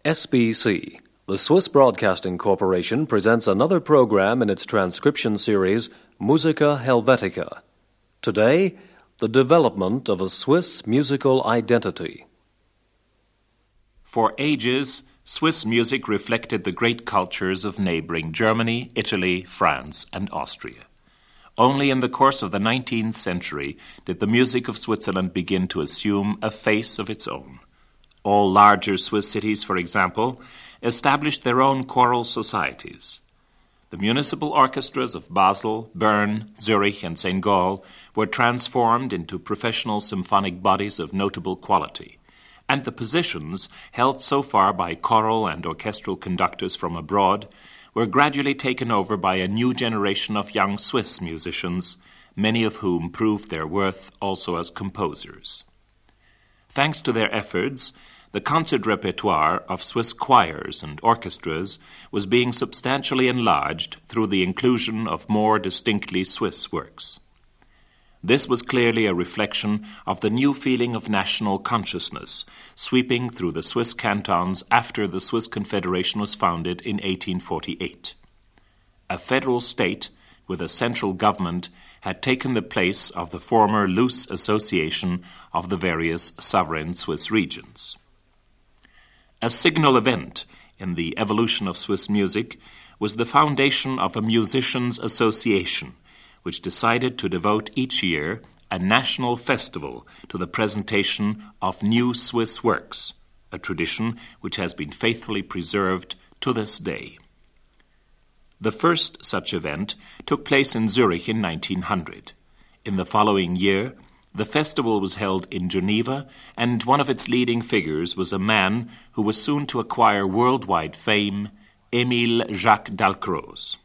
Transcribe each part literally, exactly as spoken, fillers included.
S B C, the Swiss Broadcasting Corporation, presents another program in its transcription series, Musica Helvetica. Today, the development of a Swiss musical identity. For ages, Swiss music reflected the great cultures of neighboring Germany, Italy, France, and Austria. Only in the course of the nineteenth century did the music of Switzerland begin to assume a face of its own. All larger Swiss cities, for example, established their own choral societies. The municipal orchestras of Basel, Bern, Zurich, and Saint Gall were transformed into professional symphonic bodies of notable quality, and the positions held so far by choral and orchestral conductors from abroad were gradually taken over by a new generation of young Swiss musicians, many of whom proved their worth also as composers. Thanks to their efforts, the concert repertoire of Swiss choirs and orchestras was being substantially enlarged through the inclusion of more distinctly Swiss works. This was clearly a reflection of the new feeling of national consciousness sweeping through the Swiss cantons after the Swiss Confederation was founded in eighteen forty-eight. A federal state with a central government had taken the place of the former loose association of the various sovereign Swiss regions. A signal event in the evolution of Swiss music was the foundation of a musicians' association, which decided to devote each year a national festival to the presentation of new Swiss works, a tradition which has been faithfully preserved to this day. The first such event took place in Zurich in nineteen hundred. In the following year, the festival was held in Geneva, and one of its leading figures was a man who was soon to acquire worldwide fame, Émile Jacques Dalcroze.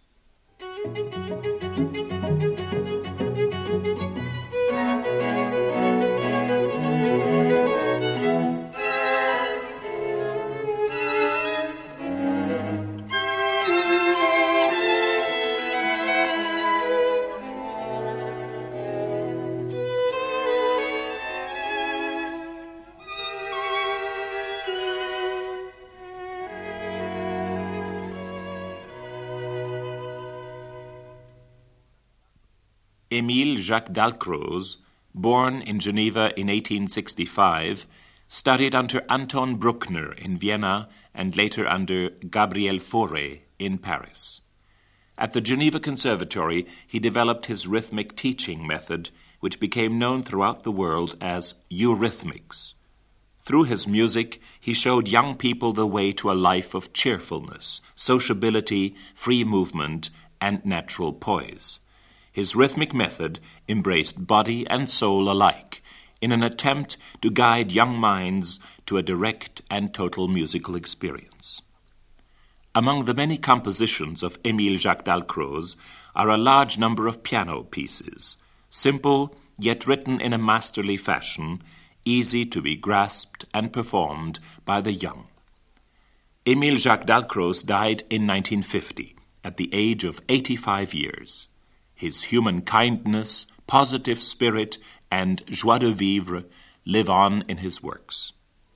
Émile Jacques Dalcroze, born in Geneva in eighteen sixty-five, studied under Anton Bruckner in Vienna and later under Gabriel Fauré in Paris. At the Geneva Conservatory, he developed his rhythmic teaching method, which became known throughout the world as Eurythmics. Through his music, he showed young people the way to a life of cheerfulness, sociability, free movement, and natural poise. His rhythmic method embraced body and soul alike in an attempt to guide young minds to a direct and total musical experience. Among the many compositions of Émile Jacques Dalcroze are a large number of piano pieces, simple yet written in a masterly fashion, easy to be grasped and performed by the young. Émile Jacques Dalcroze died in nineteen fifty at the age of eighty-five years. His human kindness, positive spirit, and joie de vivre live on in his works.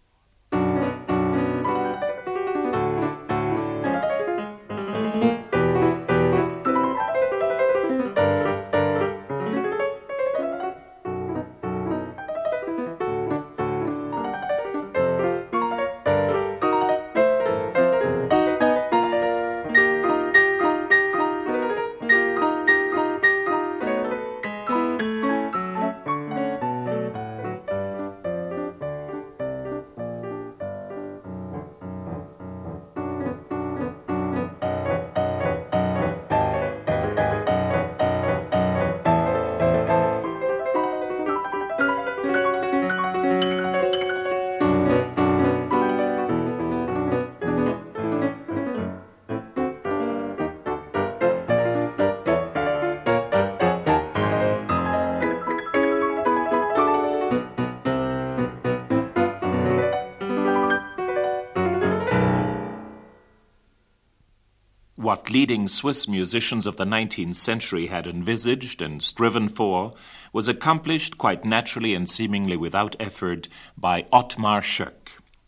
What leading Swiss musicians of the nineteenth century had envisaged and striven for was accomplished quite naturally and seemingly without effort by Ottmar Schoeck.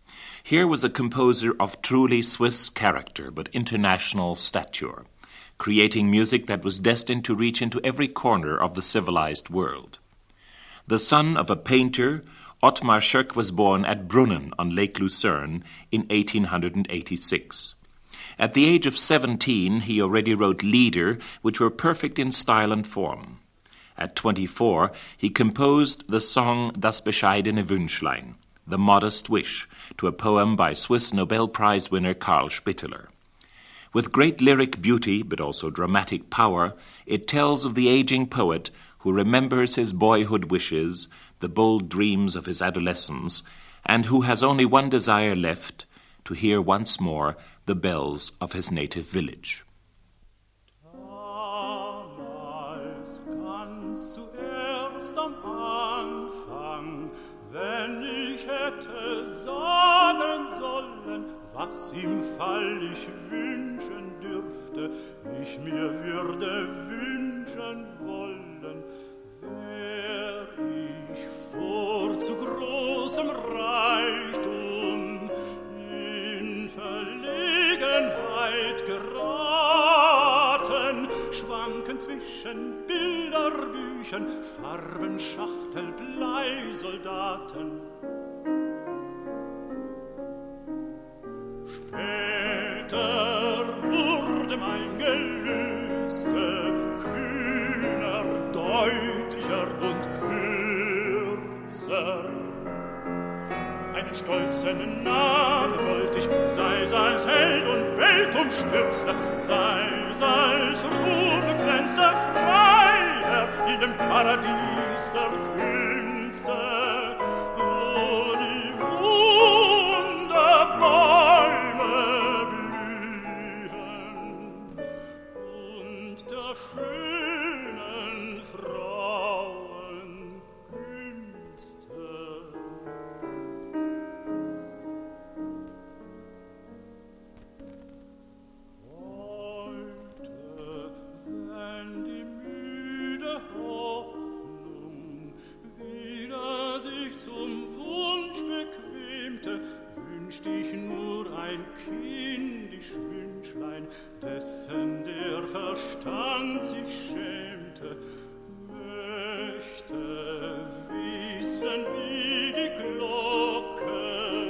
Here was a composer of truly Swiss character but international stature, creating music that was destined to reach into every corner of the civilized world. The son of a painter, Ottmar Schoeck was born at Brunnen on Lake Lucerne in eighteen eighty-six. At the age of seventeen, he already wrote Lieder which were perfect in style and form. At twenty-four, he composed the song Das bescheidene Wünschlein, The Modest Wish, to a poem by Swiss Nobel Prize winner Karl Spitteler. With great lyric beauty, but also dramatic power, it tells of the aging poet who remembers his boyhood wishes, the bold dreams of his adolescence, and who has only one desire left, to hear once more the bells of his native village. Damals ganz zuerst am Anfang, wenn ich hätte sagen sollen, was im Fall ich wünschen dürfte, ich mir würde wünschen wollen, wär ich vor zu großem Reichtum in Verlegenheit geraten, schwanken zwischen Bilderbüchern, Farbenschachtel, Bleisoldaten. Später wurde mein Gelüste kühner, deutlicher und kürzer. Einen stolzen Namen wollt ich, sei's als Held und Weltumstürzler, sei's als ruhmbegrenzter Freiherr in dem Paradies der Künste, wo die Wunderbäume blühen und der schönen Frauen Künste. Heute, wenn die müde Hoffnung wieder sich zum Wunsch bequemte, wünscht ich nur ein kindisch Wünschlein, dessen der Verstand sich schämte, möchte wissen, wie die Glocke,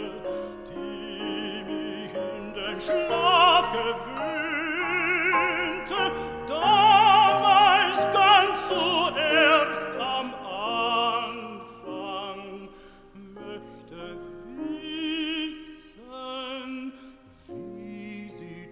die mich in den Schlaf gewöhnte, damals ganz zuerst am Anfang möchte wissen, wie sie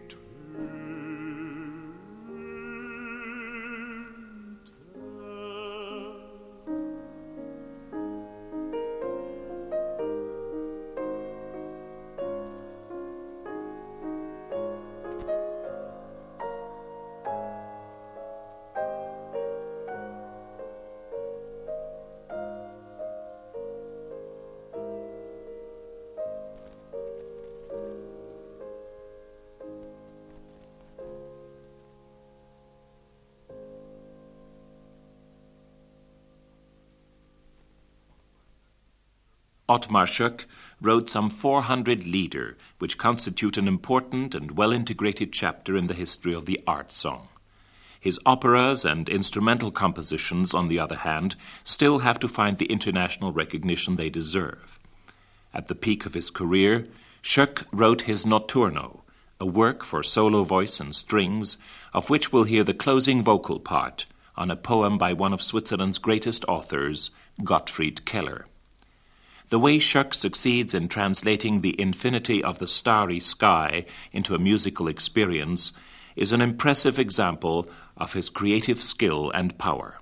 Ottmar Schoeck wrote some four hundred Lieder, which constitute an important and well-integrated chapter in the history of the art song. His operas and instrumental compositions, on the other hand, still have to find the international recognition they deserve. At the peak of his career, Schoeck wrote his Notturno, a work for solo voice and strings, of which we'll hear the closing vocal part on a poem by one of Switzerland's greatest authors, Gottfried Keller. The way Schoeck succeeds in translating the infinity of the starry sky into a musical experience is an impressive example of his creative skill and power.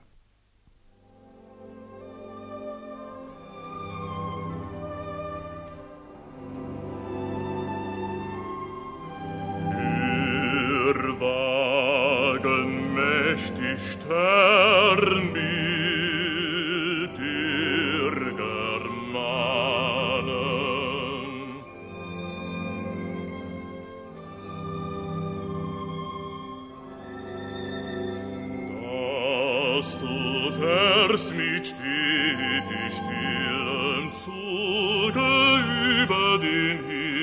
Der Wagen mächtig Sternbild der Germanen. Dass du fährst mit stetig stillem Zuge über den Himmel,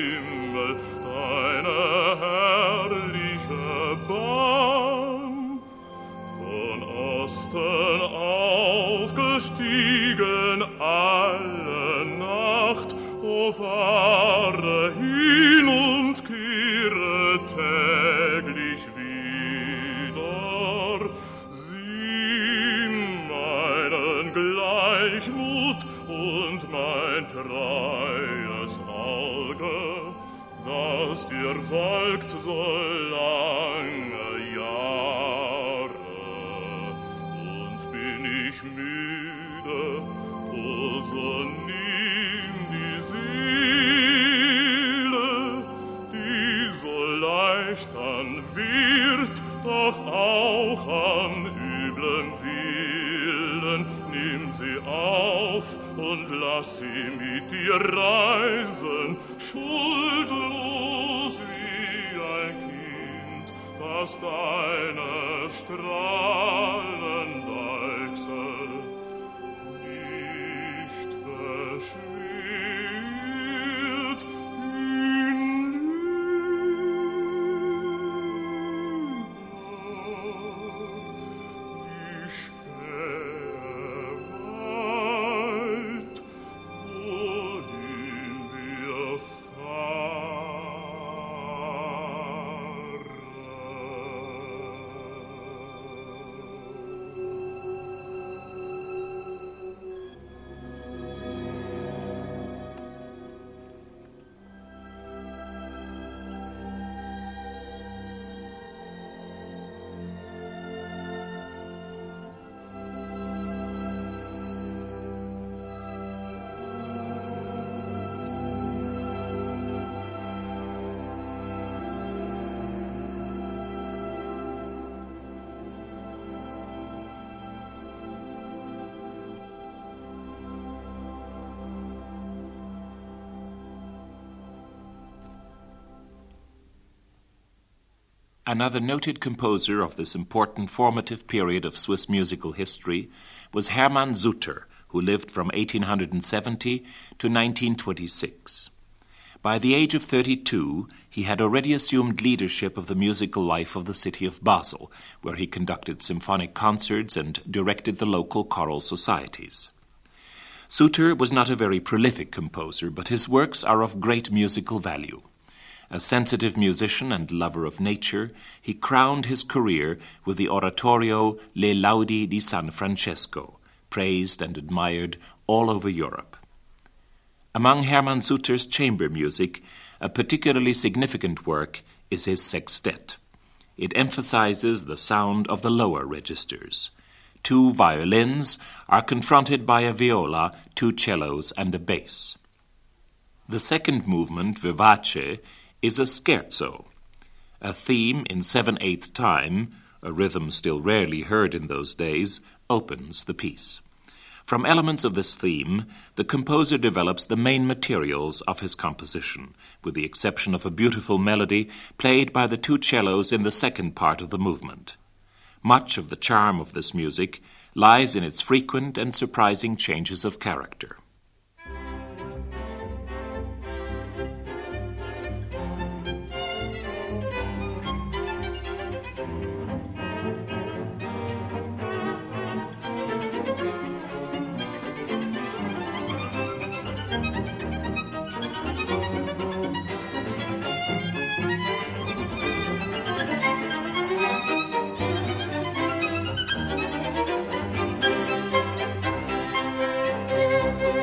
alle Nacht, o fahre hin und kehre täglich wieder. Sieh meinen Gleichmut und mein treues Auge, das dir folgt so lange Jahre. Und bin ich müde, o so nimm die Seele, die so leicht an wird, doch auch an üblem Willen. Nimm sie auf und lass sie mit dir reisen, schuldlos wie ein Kind, das deine Strahlen deichsel nicht beschwert. Another noted composer of this important formative period of Swiss musical history was Hermann Suter, who lived from eighteen seventy to nineteen twenty-six. By the age of thirty-two, he had already assumed leadership of the musical life of the city of Basel, where he conducted symphonic concerts and directed the local choral societies. Suter was not a very prolific composer, but his works are of great musical value. A sensitive musician and lover of nature, he crowned his career with the oratorio Le Laudi di San Francesco, praised and admired all over Europe. Among Hermann Suter's chamber music, a particularly significant work is his sextet. It emphasizes the sound of the lower registers. Two violins are confronted by a viola, two cellos, and a bass. The second movement, Vivace, is a scherzo. A theme in seven-eighth time, a rhythm still rarely heard in those days, opens the piece. From elements of this theme, the composer develops the main materials of his composition, with the exception of a beautiful melody played by the two cellos in the second part of the movement. Much of the charm of this music lies in its frequent and surprising changes of character. Thank you.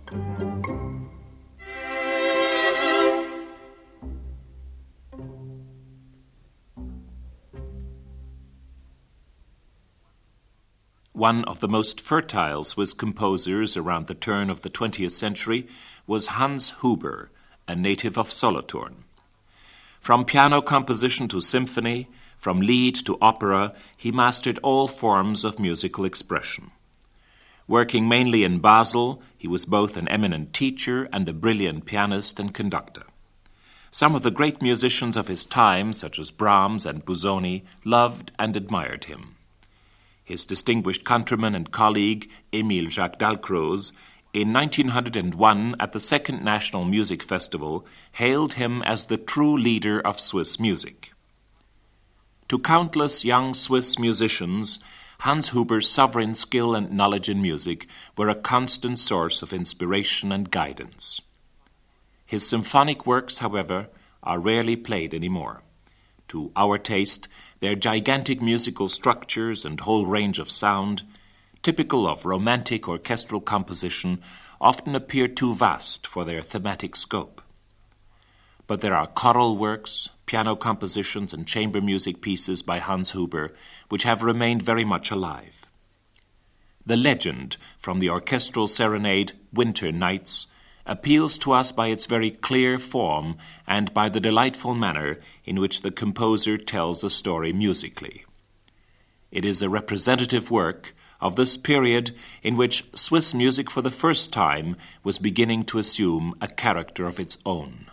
One of the most fertile Swiss composers around the turn of the twentieth century was Hans Huber, a native of Solothurn. From piano composition to symphony, from lied to opera, he mastered all forms of musical expression. Working mainly in Basel, he was both an eminent teacher and a brilliant pianist and conductor. Some of the great musicians of his time, such as Brahms and Busoni, loved and admired him. His distinguished countryman and colleague, Émile Jacques Dalcroze, in nineteen oh one at the Second National Music Festival, hailed him as the true leader of Swiss music. To countless young Swiss musicians, Hans Huber's sovereign skill and knowledge in music were a constant source of inspiration and guidance. His symphonic works, however, are rarely played anymore. To our taste, their gigantic musical structures and whole range of sound, typical of romantic orchestral composition, often appear too vast for their thematic scope. But there are choral works, piano compositions, and chamber music pieces by Hans Huber which have remained very much alive. The legend from the orchestral serenade Winter Nights appeals to us by its very clear form and by the delightful manner in which the composer tells a story musically. It is a representative work of this period in which Swiss music for the first time was beginning to assume a character of its own.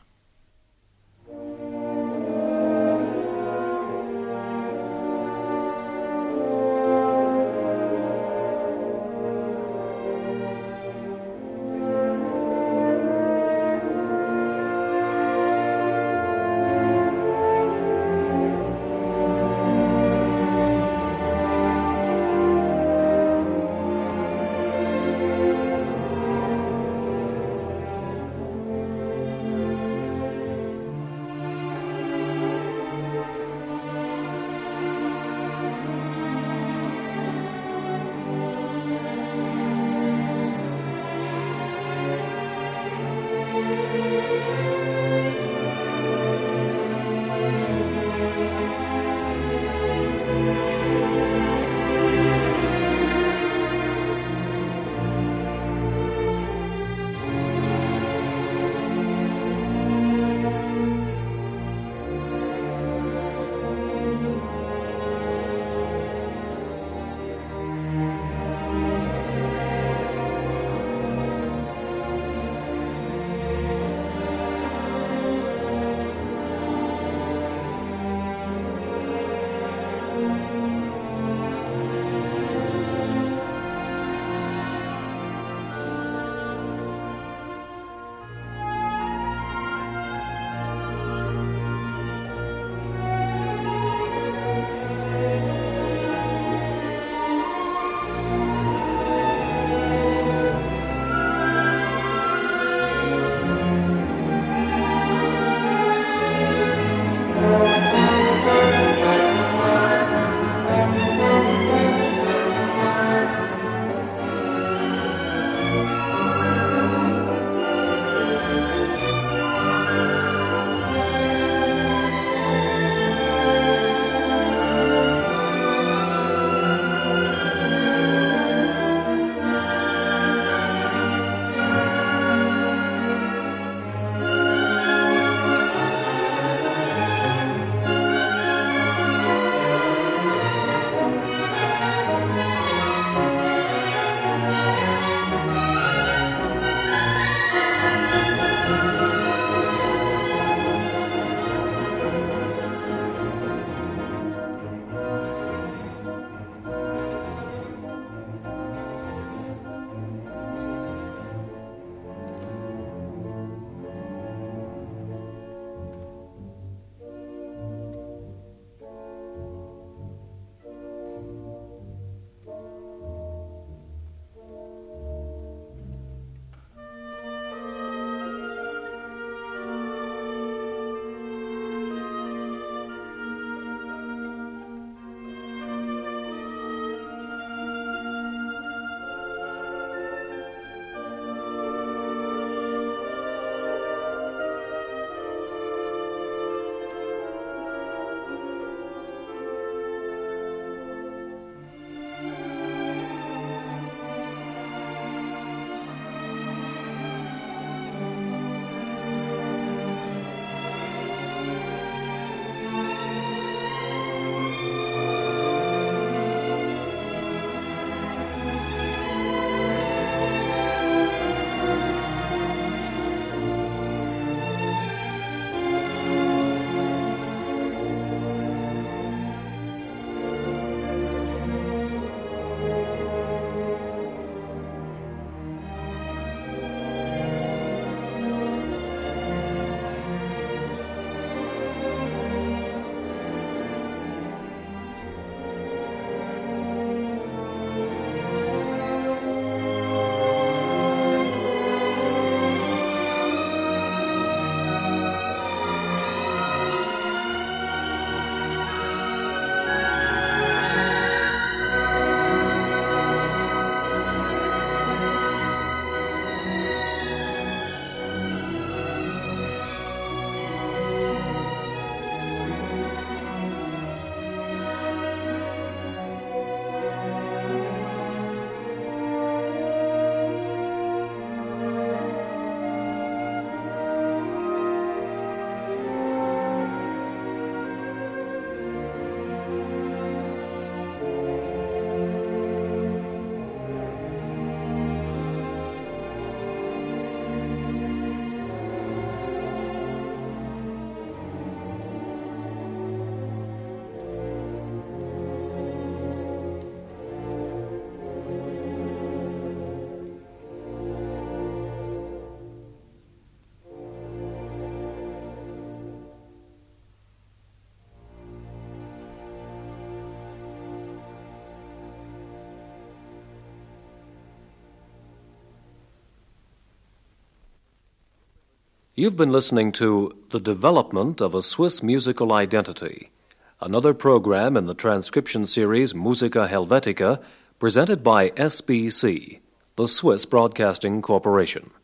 You've been listening to The Development of a Swiss Musical Identity, another program in the transcription series Musica Helvetica, presented by S B C, the Swiss Broadcasting Corporation.